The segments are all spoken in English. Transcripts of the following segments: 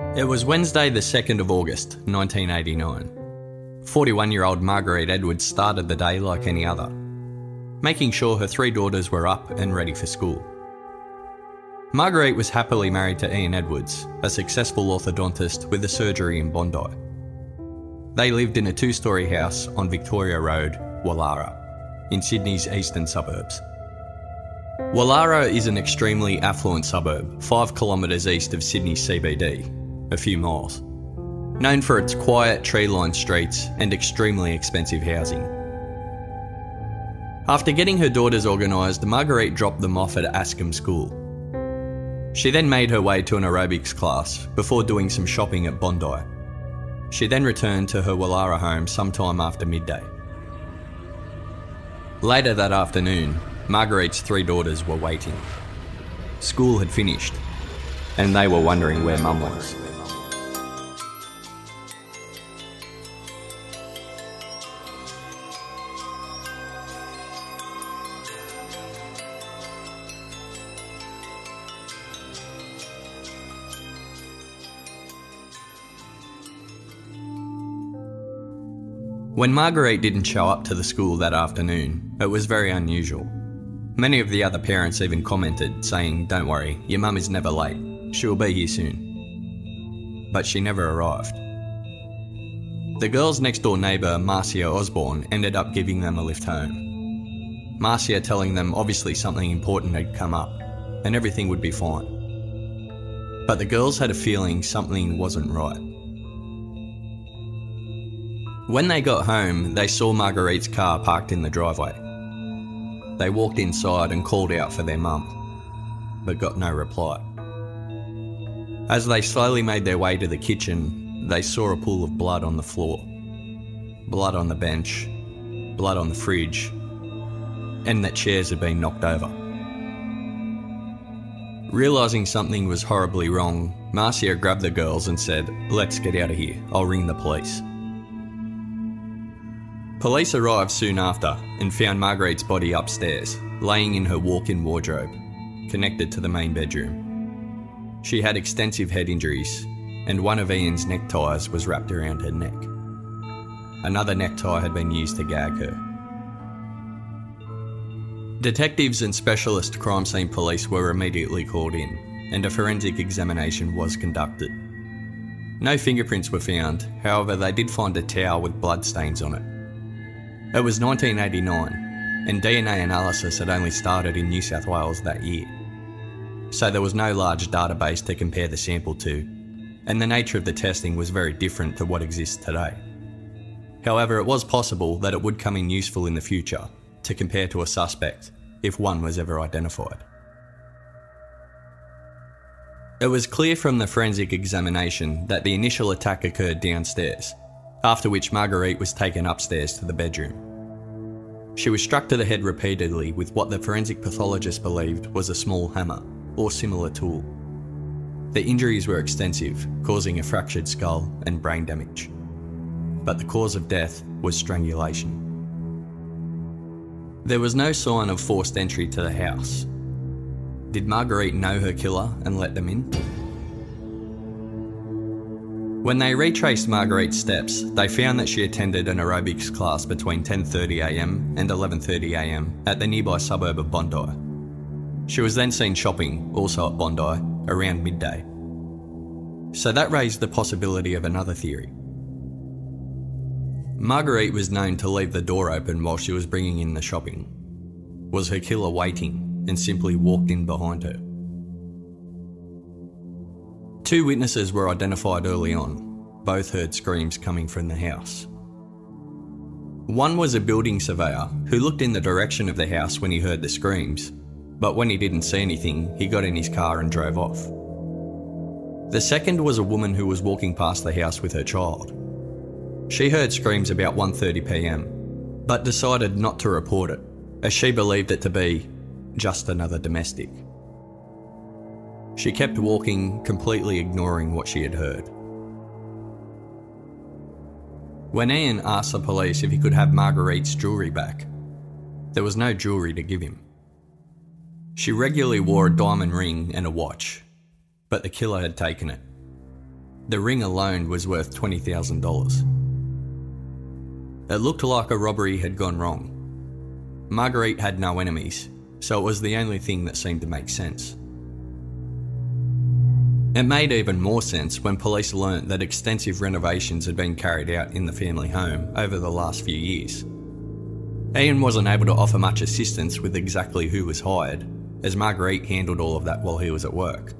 It was Wednesday the 2nd of August, 1989. 41-year-old Marguerite Edwards started the day like any other, making sure her 3 daughters were up and ready for school. Marguerite was happily married to Ian Edwards, a successful orthodontist with a surgery in Bondi. They lived in a 2-storey house on Victoria Road, Wallara, in Sydney's eastern suburbs. Wallara is an extremely affluent suburb, 5 kilometres east of Sydney CBD, a few miles, known for its quiet, tree-lined streets and extremely expensive housing. After getting her daughters organised, Marguerite dropped them off at Ascombe School. She then made her way to an aerobics class before doing some shopping at Bondi. She then returned to her Wallara home sometime after midday. Later that afternoon, Marguerite's 3 daughters were waiting. School had finished, and they were wondering where Mum was. When Marguerite didn't show up to the school that afternoon, it was very unusual. Many of the other parents even commented, saying, "Don't worry, your mum is never late. She'll be here soon." But she never arrived. The girls' next door neighbour, Marcia Osborne, ended up giving them a lift home. Marcia telling them obviously something important had come up, and everything would be fine. But the girls had a feeling something wasn't right. When they got home, they saw Marguerite's car parked in the driveway. They walked inside and called out for their mum, but got no reply. As they slowly made their way to the kitchen, they saw a pool of blood on the floor, blood on the bench, blood on the fridge, and that chairs had been knocked over. Realising something was horribly wrong, Marcia grabbed the girls and said, "Let's get out of here, I'll ring the police." Police arrived soon after and found Marguerite's body upstairs, laying in her walk-in wardrobe, connected to the main bedroom. She had extensive head injuries, and one of Ian's neckties was wrapped around her neck. Another necktie had been used to gag her. Detectives and specialist crime scene police were immediately called in, and a forensic examination was conducted. No fingerprints were found, however they did find a towel with bloodstains on it. It was 1989, and DNA analysis had only started in New South Wales that year. So there was no large database to compare the sample to, and the nature of the testing was very different to what exists today. However, it was possible that it would come in useful in the future to compare to a suspect if one was ever identified. It was clear from the forensic examination that the initial attack occurred downstairs, after which Marguerite was taken upstairs to the bedroom. She was struck to the head repeatedly with what the forensic pathologist believed was a small hammer or similar tool. The injuries were extensive, causing a fractured skull and brain damage. But the cause of death was strangulation. There was no sign of forced entry to the house. Did Marguerite know her killer and let them in? When they retraced Marguerite's steps, they found that she attended an aerobics class between 10:30am and 11:30am at the nearby suburb of Bondi. She was then seen shopping, also at Bondi, around midday. So that raised the possibility of another theory. Marguerite was known to leave the door open while she was bringing in the shopping. Was her killer waiting and simply walked in behind her? 2 witnesses were identified early on. Both heard screams coming from the house. One was a building surveyor who looked in the direction of the house when he heard the screams, but when he didn't see anything, he got in his car and drove off. The second was a woman who was walking past the house with her child. She heard screams about 1:30pm, but decided not to report it, as she believed it to be just another domestic. She kept walking, completely ignoring what she had heard. When Ian asked the police if he could have Marguerite's jewellery back, there was no jewellery to give him. She regularly wore a diamond ring and a watch, but the killer had taken it. The ring alone was worth $20,000. It looked like a robbery had gone wrong. Marguerite had no enemies, so it was the only thing that seemed to make sense. It made even more sense when police learnt that extensive renovations had been carried out in the family home over the last few years. Ian wasn't able to offer much assistance with exactly who was hired, as Marguerite handled all of that while he was at work.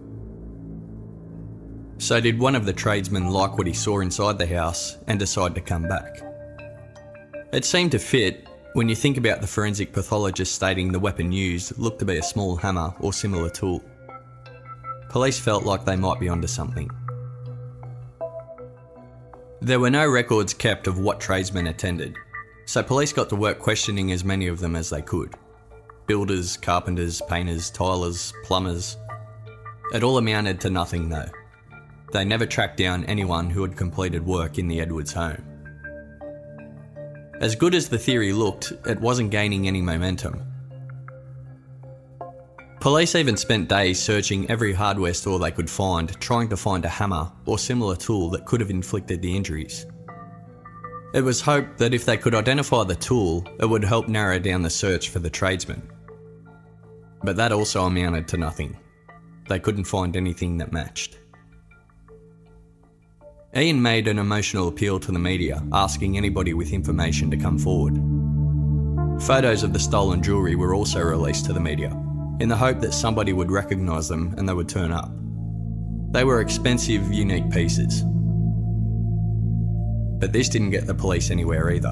So did one of the tradesmen like what he saw inside the house and decide to come back? It seemed to fit when you think about the forensic pathologist stating the weapon used looked to be a small hammer or similar tool. Police felt like they might be onto something. There were no records kept of what tradesmen attended, so police got to work questioning as many of them as they could. Builders, carpenters, painters, tilers, plumbers. It all amounted to nothing though. They never tracked down anyone who had completed work in the Edwards home. As good as the theory looked, it wasn't gaining any momentum. Police even spent days searching every hardware store they could find, trying to find a hammer or similar tool that could have inflicted the injuries. It was hoped that if they could identify the tool, it would help narrow down the search for the tradesman. But that also amounted to nothing. They couldn't find anything that matched. Ian made an emotional appeal to the media, asking anybody with information to come forward. Photos of the stolen jewellery were also released to the media, in the hope that somebody would recognise them and they would turn up. They were expensive, unique pieces. But this didn't get the police anywhere either.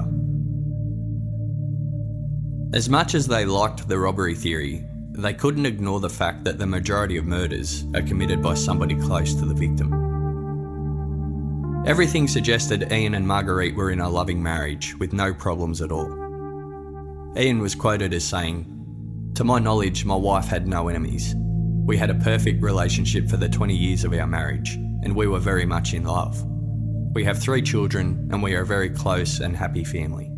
As much as they liked the robbery theory, they couldn't ignore the fact that the majority of murders are committed by somebody close to the victim. Everything suggested Ian and Marguerite were in a loving marriage with no problems at all. Ian was quoted as saying, "To my knowledge, my wife had no enemies. We had a perfect relationship for the 20 years of our marriage, and we were very much in love. We have 3 children, and we are a very close and happy family."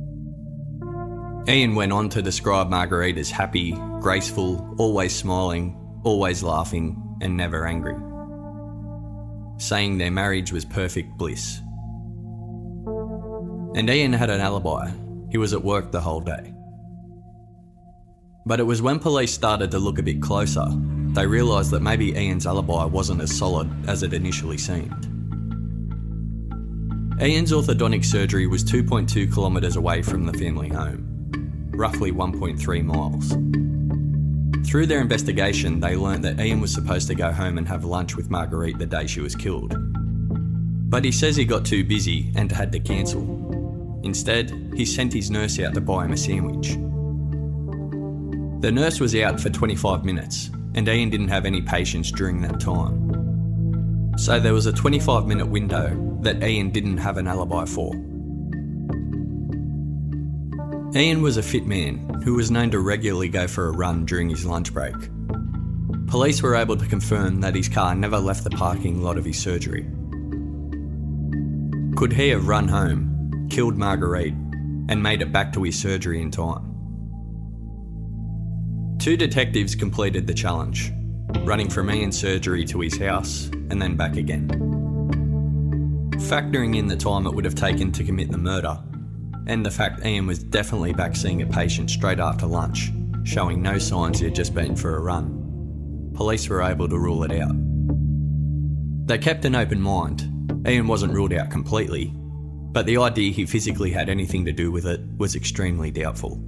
Ian went on to describe Marguerite as happy, graceful, always smiling, always laughing, and never angry, saying their marriage was perfect bliss. And Ian had an alibi. He was at work the whole day. But it was when police started to look a bit closer, they realised that maybe Ian's alibi wasn't as solid as it initially seemed. Ian's orthodontic surgery was 2.2 kilometres away from the family home, roughly 1.3 miles. Through their investigation, they learnt that Ian was supposed to go home and have lunch with Marguerite the day she was killed. But he says he got too busy and had to cancel. Instead, he sent his nurse out to buy him a sandwich. The nurse was out for 25 minutes, and Ian didn't have any patients during that time. So there was a 25-minute window that Ian didn't have an alibi for. Ian was a fit man who was known to regularly go for a run during his lunch break. Police were able to confirm that his car never left the parking lot of his surgery. Could he have run home, killed Marguerite, and made it back to his surgery in time? 2 detectives completed the challenge, running from Ian's surgery to his house and then back again. Factoring in the time it would have taken to commit the murder, and the fact Ian was definitely back seeing a patient straight after lunch, showing no signs he had just been for a run, police were able to rule it out. They kept an open mind. Ian wasn't ruled out completely, but the idea he physically had anything to do with it was extremely doubtful.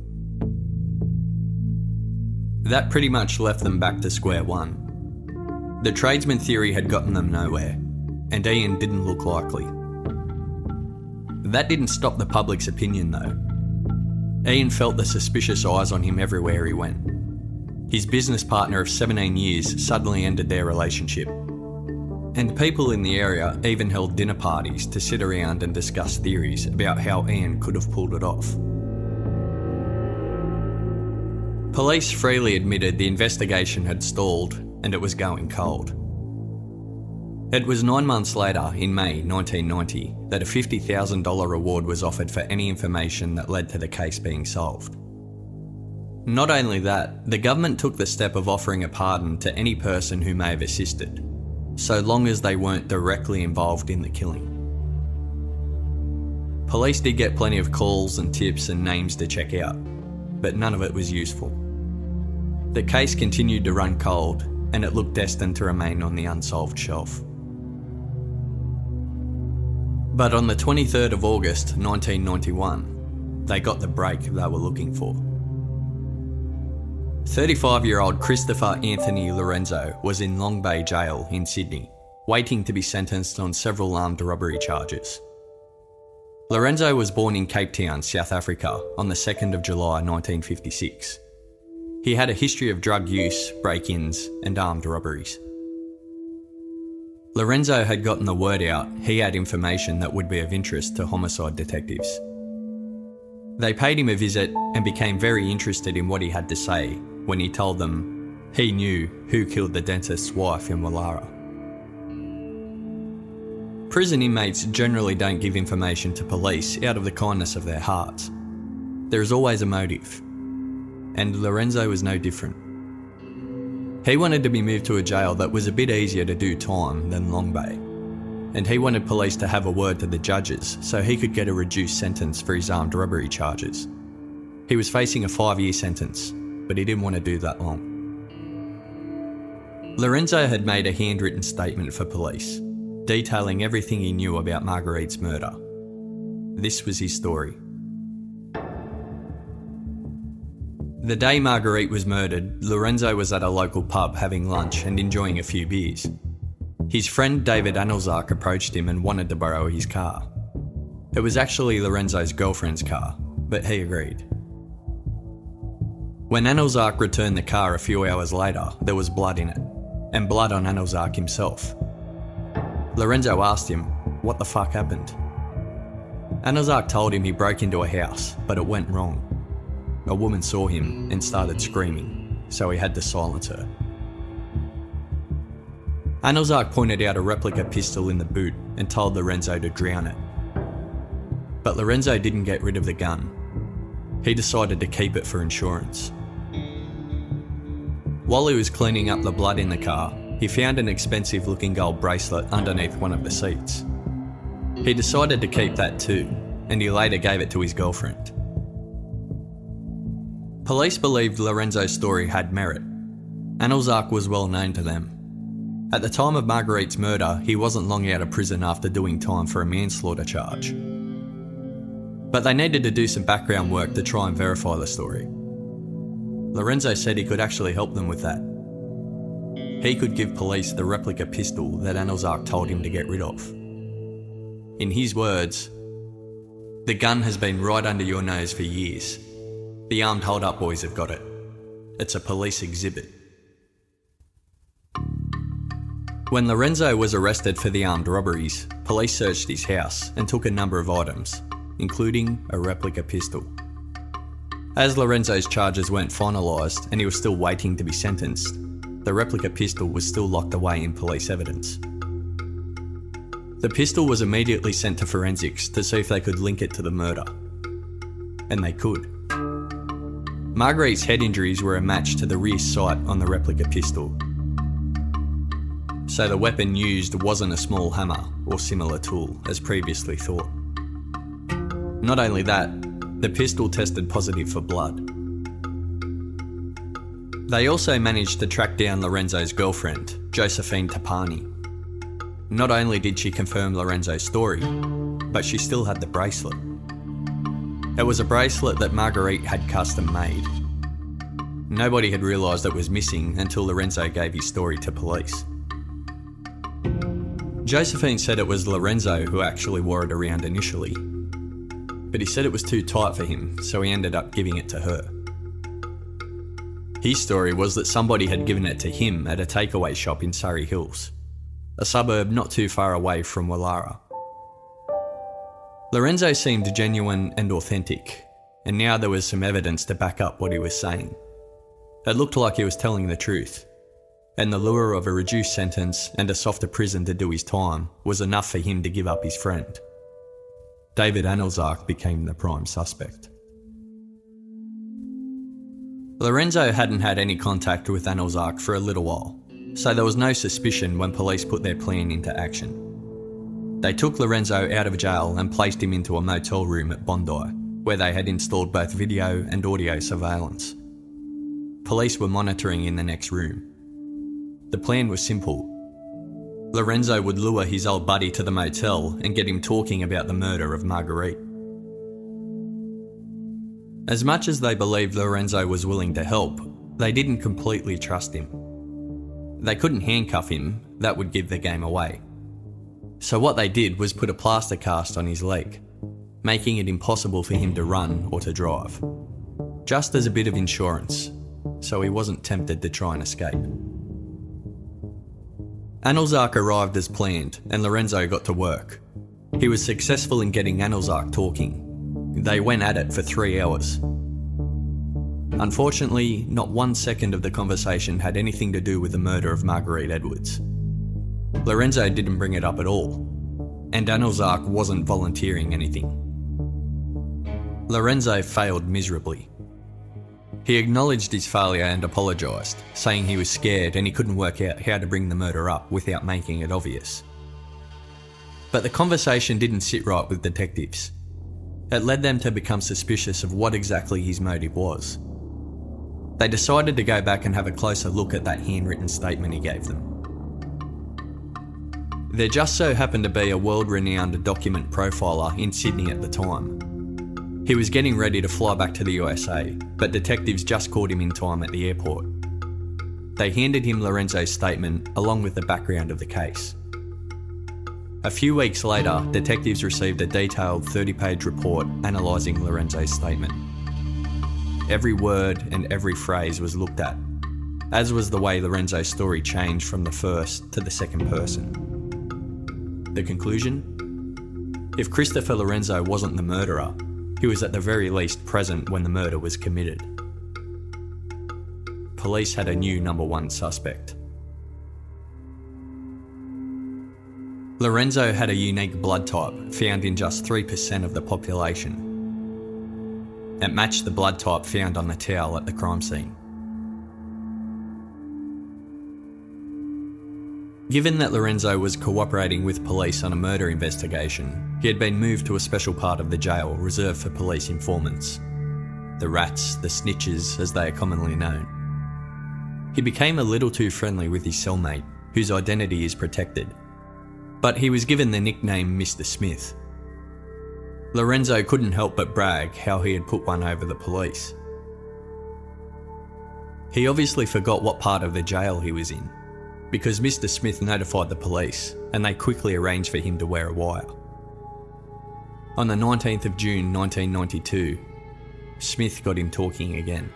That pretty much left them back to square one. The tradesman theory had gotten them nowhere, and Ian didn't look likely. That didn't stop the public's opinion though. Ian felt the suspicious eyes on him everywhere he went. His business partner of 17 years suddenly ended their relationship. And people in the area even held dinner parties to sit around and discuss theories about how Ian could have pulled it off. Police freely admitted the investigation had stalled and it was going cold. It was 9 months later, in May 1990, that a $50,000 reward was offered for any information that led to the case being solved. Not only that, the government took the step of offering a pardon to any person who may have assisted, so long as they weren't directly involved in the killing. Police did get plenty of calls and tips and names to check out, but none of it was useful. The case continued to run cold, and it looked destined to remain on the unsolved shelf. But on the 23rd of August 1991, they got the break they were looking for. 35-year-old Christopher Anthony Lorenzo was in Long Bay Jail in Sydney, waiting to be sentenced on several armed robbery charges. Lorenzo was born in Cape Town, South Africa, on the 2nd of July 1956. He had a history of drug use, break-ins, and armed robberies. Lorenzo had gotten the word out he had information that would be of interest to homicide detectives. They paid him a visit and became very interested in what he had to say when he told them he knew who killed the dentist's wife in Woollahra. Prison inmates generally don't give information to police out of the kindness of their hearts. There is always a motive, and Lorenzo was no different. He wanted to be moved to a jail that was a bit easier to do time than Long Bay, and he wanted police to have a word to the judges so he could get a reduced sentence for his armed robbery charges. He was facing a 5-year sentence, but he didn't want to do that long. Lorenzo had made a handwritten statement for police, detailing everything he knew about Marguerite's murder. This was his story. The day Marguerite was murdered, Lorenzo was at a local pub having lunch and enjoying a few beers. His friend David Anelzak approached him and wanted to borrow his car. It was actually Lorenzo's girlfriend's car, but he agreed. When Anelzak returned the car a few hours later, there was blood in it, and blood on Anelzak himself. Lorenzo asked him, what the fuck happened? Anelzak told him he broke into a house, but it went wrong. A woman saw him and started screaming, so he had to silence her. Anelzak pointed out a replica pistol in the boot and told Lorenzo to drown it. But Lorenzo didn't get rid of the gun. He decided to keep it for insurance. While he was cleaning up the blood in the car, he found an expensive looking gold bracelet underneath one of the seats. He decided to keep that too, and he later gave it to his girlfriend. Police believed Lorenzo's story had merit. Anelzak was well known to them. At the time of Marguerite's murder, he wasn't long out of prison after doing time for a manslaughter charge. But they needed to do some background work to try and verify the story. Lorenzo said he could actually help them with that. He could give police the replica pistol that Anelzak told him to get rid of. In his words, "The gun has been right under your nose for years. The armed hold-up boys have got it. It's a police exhibit." When Lorenzo was arrested for the armed robberies, police searched his house and took a number of items, including a replica pistol. As Lorenzo's charges weren't finalised and he was still waiting to be sentenced, the replica pistol was still locked away in police evidence. The pistol was immediately sent to forensics to see if they could link it to the murder. And they could. Marguerite's head injuries were a match to the rear sight on the replica pistol. So the weapon used wasn't a small hammer or similar tool as previously thought. Not only that, the pistol tested positive for blood. They also managed to track down Lorenzo's girlfriend, Josephine Tapani. Not only did she confirm Lorenzo's story, but she still had the bracelet. It was a bracelet that Marguerite had custom made. Nobody had realised it was missing until Lorenzo gave his story to police. Josephine said it was Lorenzo who actually wore it around initially, but he said it was too tight for him, so he ended up giving it to her. His story was that somebody had given it to him at a takeaway shop in Surrey Hills, a suburb not too far away from Woollahra. Lorenzo seemed genuine and authentic, and now there was some evidence to back up what he was saying. It looked like he was telling the truth, and the lure of a reduced sentence and a softer prison to do his time was enough for him to give up his friend. David Anelzak became the prime suspect. Lorenzo hadn't had any contact with Anelzak for a little while, so there was no suspicion when police put their plan into action. They took Lorenzo out of jail and placed him into a motel room at Bondi, where they had installed both video and audio surveillance. Police were monitoring in the next room. The plan was simple. Lorenzo would lure his old buddy to the motel and get him talking about the murder of Marguerite. As much as they believed Lorenzo was willing to help, they didn't completely trust him. They couldn't handcuff him, that would give the game away. So what they did was put a plaster cast on his leg, making it impossible for him to run or to drive. Just as a bit of insurance, so he wasn't tempted to try and escape. Anelzak arrived as planned and Lorenzo got to work. He was successful in getting Anelzak talking. They went at it for 3 hours. Unfortunately, not 1 second of the conversation had anything to do with the murder of Marguerite Edwards. Lorenzo didn't bring it up at all, and Anelzak wasn't volunteering anything. Lorenzo failed miserably. He acknowledged his failure and apologised, saying he was scared and he couldn't work out how to bring the murder up without making it obvious. But the conversation didn't sit right with detectives. It led them to become suspicious of what exactly his motive was. They decided to go back and have a closer look at that handwritten statement he gave them. There just so happened to be a world-renowned document profiler in Sydney at the time. He was getting ready to fly back to the USA, but detectives just caught him in time at the airport. They handed him Lorenzo's statement along with the background of the case. A few weeks later, detectives received a detailed 30-page report analysing Lorenzo's statement. Every word and every phrase was looked at, as was the way Lorenzo's story changed from the first to the second person. The conclusion? If Christopher Lorenzo wasn't the murderer, he was at the very least present when the murder was committed. Police had a new number one suspect. Lorenzo had a unique blood type found in just 3% of the population. It matched the blood type found on the towel at the crime scene. Given that Lorenzo was cooperating with police on a murder investigation, he had been moved to a special part of the jail reserved for police informants. The rats, the snitches as they are commonly known. He became a little too friendly with his cellmate, whose identity is protected, but he was given the nickname Mr. Smith. Lorenzo couldn't help but brag how he had put one over the police. He obviously forgot what part of the jail he was in, because Mr. Smith notified the police and they quickly arranged for him to wear a wire. On the 19th of June 1992, Smith got him talking again.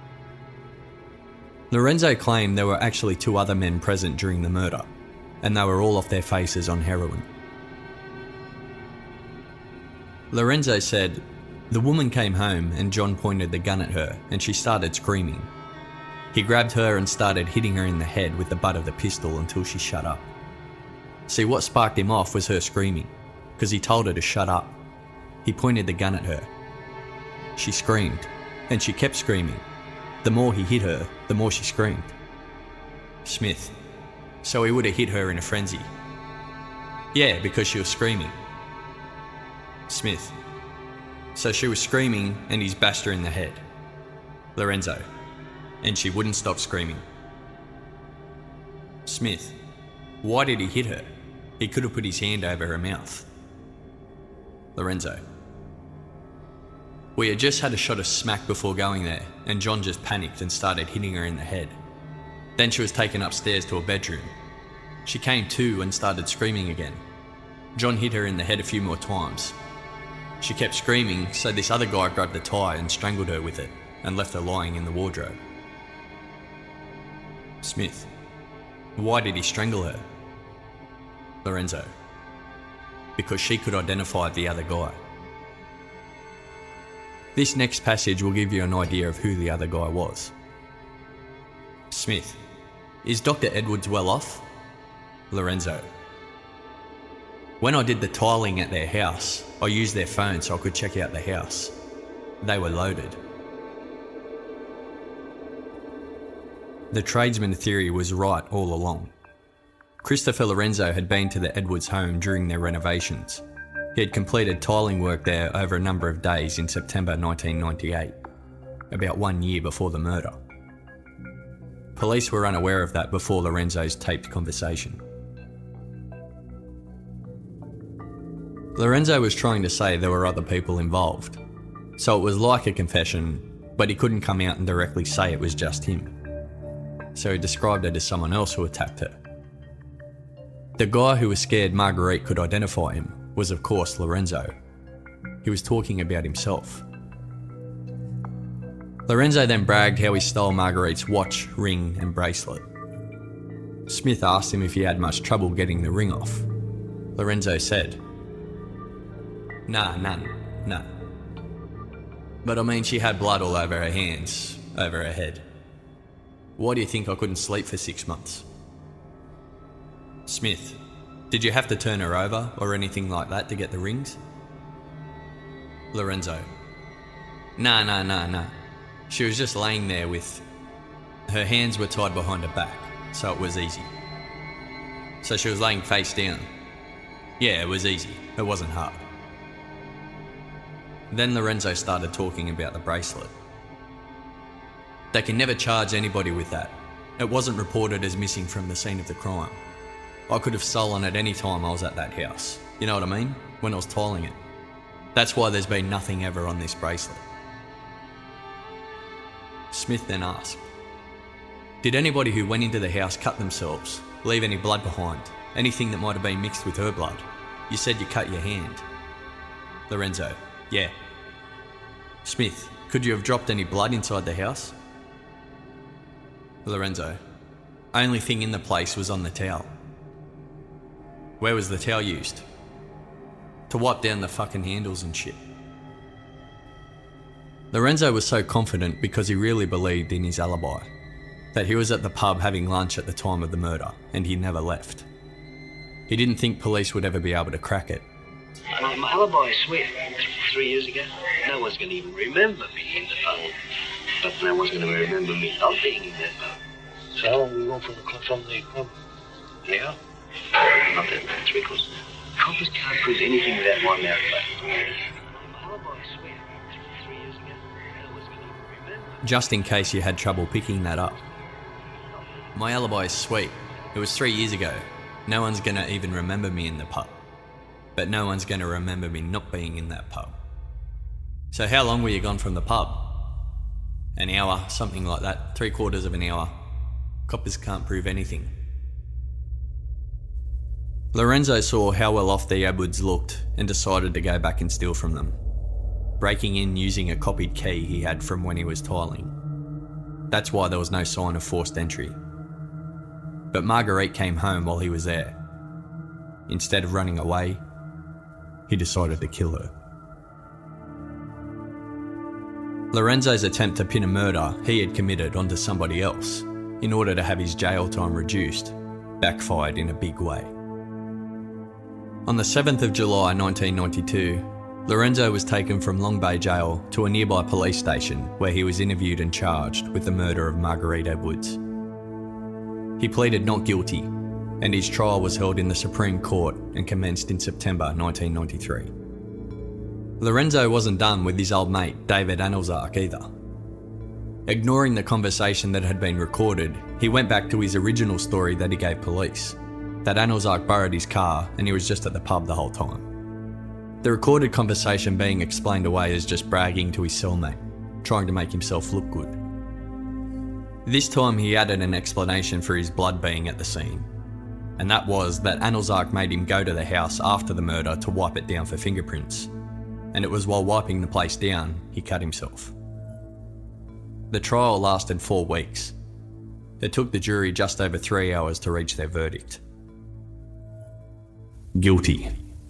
Lorenzo claimed there were actually 2 other men present during the murder, and they were all off their faces on heroin. Lorenzo said, "The woman came home and John pointed the gun at her and she started screaming. He grabbed her and started hitting her in the head with the butt of the pistol until she shut up. See, what sparked him off was her screaming, because he told her to shut up. He pointed the gun at her. She screamed, and she kept screaming. The more he hit her, the more she screamed." Smith: "So he would have hit her in a frenzy?" "Yeah, because she was screaming." Smith: "So she was screaming and he's bashed her in the head." Lorenzo: "And she wouldn't stop screaming." Smith: "Why did he hit her? He could have put his hand over her mouth." Lorenzo: "We had just had a shot of smack before going there, and John just panicked and started hitting her in the head. Then she was taken upstairs to a bedroom. She came to and started screaming again. John hit her in the head a few more times. She kept screaming, so this other guy grabbed the tie and strangled her with it and left her lying in the wardrobe." Smith: "Why did he strangle her?" Lorenzo: "Because she could identify the other guy." This next passage will give you an idea of who the other guy was. Smith: "Is Dr. Edwards well off?" Lorenzo: "When I did the tiling at their house, I used their phone so I could check out the house. They were loaded." The tradesman theory was right all along. Christopher Lorenzo had been to the Edwards home during their renovations. He had completed tiling work there over a number of days in September 1998, about 1 year before the murder. Police were unaware of that before Lorenzo's taped conversation. Lorenzo was trying to say there were other people involved, so it was like a confession, but he couldn't come out and directly say it was just him. So he described it as someone else who attacked her. The guy who was scared Marguerite could identify him was, of course, Lorenzo. He was talking about himself. Lorenzo then bragged how he stole Marguerite's watch, ring and bracelet. Smith asked him if he had much trouble getting the ring off. Lorenzo said, None. But I mean, she had blood all over her hands, over her head. Why do you think I couldn't sleep for 6 months? Smith, did you have to turn her over or anything like that to get the rings? Lorenzo, Nah. She was just laying there with... Her hands were tied behind her back, so it was easy. So she was laying face down. Yeah, it was easy. It wasn't hard. Then Lorenzo started talking about the bracelet. They can never charge anybody with that. It wasn't reported as missing from the scene of the crime. I could have stolen it any time I was at that house. You know what I mean? When I was tiling it. That's why there's been nothing ever on this bracelet. Smith then asked, did anybody who went into the house cut themselves, leave any blood behind, anything that might have been mixed with her blood? You said you cut your hand. Lorenzo, yeah. Smith, could you have dropped any blood inside the house? Lorenzo, only thing in the place was on the towel. Where was the towel used? To wipe down the fucking handles and shit. Lorenzo was so confident because he really believed in his alibi, that he was at the pub having lunch at the time of the murder and he never left. He didn't think police would ever be able to crack it. My alibi, I swear, 3 years ago, no one's going to even remember me in the pub. But no one's going to remember me not being in that pub. So how long were you on from the pub? Yeah? Not that long, 3 quarters. Coppers can't prove anything without my mouth. My alibi, I swear, 3 years ago, no one's going to even remember. Just in case you had trouble picking that up. My alibi is sweet. It was 3 years ago. No one's going to even remember me in the pub. But no one's going to remember me not being in that pub. So how long were you gone from the pub? An hour, something like that. 3/4 of an hour. Coppers can't prove anything. Lorenzo saw how well off the Edwards looked and decided to go back and steal from them, breaking in using a copied key he had from when he was tiling. That's why there was no sign of forced entry. But Marguerite came home while he was there. Instead of running away, he decided to kill her. Lorenzo's attempt to pin a murder he had committed onto somebody else in order to have his jail time reduced backfired in a big way. On the 7th of July 1992, Lorenzo was taken from Long Bay Jail to a nearby police station where he was interviewed and charged with the murder of Marguerite Edwards. He pleaded not guilty, and his trial was held in the Supreme Court and commenced in September 1993. Lorenzo wasn't done with his old mate David Anelzak either. Ignoring the conversation that had been recorded, he went back to his original story that he gave police, that Anelzak borrowed his car and he was just at the pub the whole time. The recorded conversation being explained away as just bragging to his cellmate, trying to make himself look good. This time he added an explanation for his blood being at the scene, and that was that Anelzak made him go to the house after the murder to wipe it down for fingerprints, and it was while wiping the place down he cut himself. The trial lasted 4 weeks. It took the jury just over 3 hours to reach their verdict. Guilty.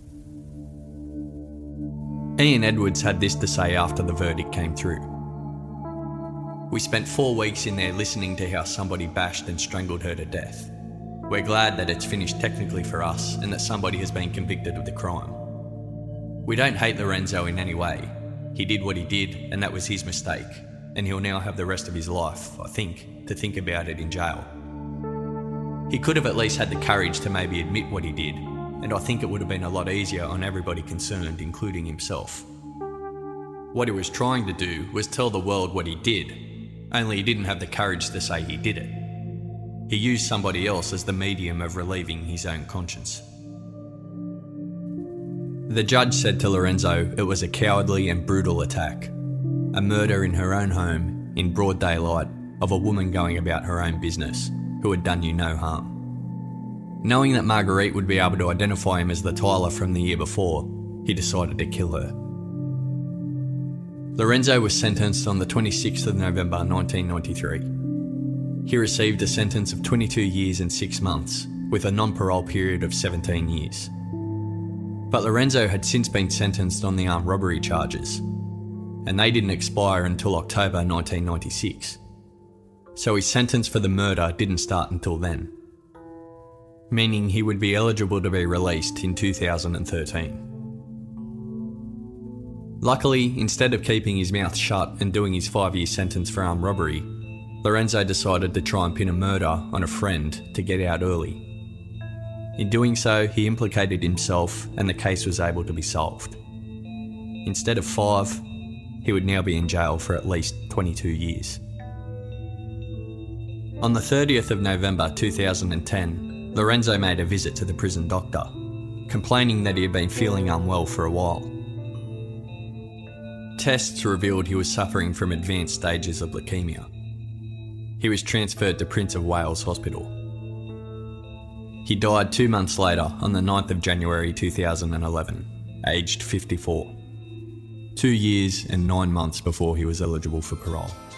Ian Edwards had this to say after the verdict came through. We spent 4 weeks in there listening to how somebody bashed and strangled her to death. We're glad that it's finished technically for us and that somebody has been convicted of the crime. We don't hate Lorenzo in any way. He did what he did and that was his mistake, and he'll now have the rest of his life, I think, to think about it in jail. He could have at least had the courage to maybe admit what he did, and I think it would have been a lot easier on everybody concerned, including himself. What he was trying to do was tell the world what he did, only he didn't have the courage to say he did it. He used somebody else as the medium of relieving his own conscience. The judge said to Lorenzo it was a cowardly and brutal attack, a murder in her own home, in broad daylight, of a woman going about her own business, who had done you no harm. Knowing that Marguerite would be able to identify him as the Tyler from the year before, he decided to kill her. Lorenzo was sentenced on the 26th of November 1993. He received a sentence of 22 years and 6 months, with a non-parole period of 17 years. But Lorenzo had since been sentenced on the armed robbery charges, and they didn't expire until October 1996. So his sentence for the murder didn't start until then, meaning he would be eligible to be released in 2013. Luckily, instead of keeping his mouth shut and doing his 5-year sentence for armed robbery, Lorenzo decided to try and pin a murder on a friend to get out early. In doing so, he implicated himself and the case was able to be solved. Instead of 5, he would now be in jail for at least 22 years. On the 30th of November 2010, Lorenzo made a visit to the prison doctor, complaining that he had been feeling unwell for a while. Tests revealed he was suffering from advanced stages of leukaemia. He was transferred to Prince of Wales Hospital. He died 2 months later on the 9th of January 2011, aged 54. 2 years and 9 months before he was eligible for parole.